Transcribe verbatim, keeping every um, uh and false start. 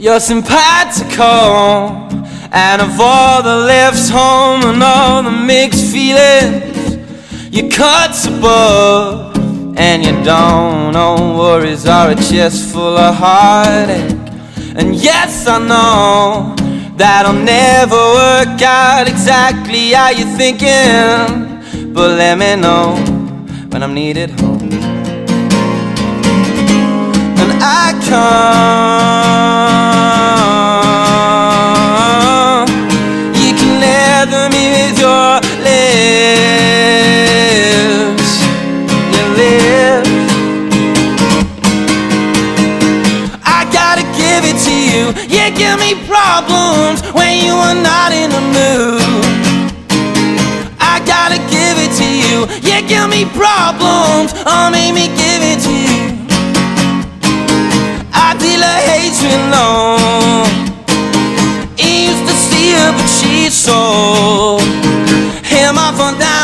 You're simpatico, and of all the left home and all the mixed feelings, your cuts above, and you don't know worries are a chest full of heartache. And yes, I know that'll never work out exactly how you're thinking, but let me know when I'm needed home. And I come, you can leather me with your lips, your lips. I gotta give it to you, you give me problems when you are not in the mood. I gotta give it to you, you give me problems, oh make me give it to you. I deal a hatred loan. He used to see her but she sold him off on down.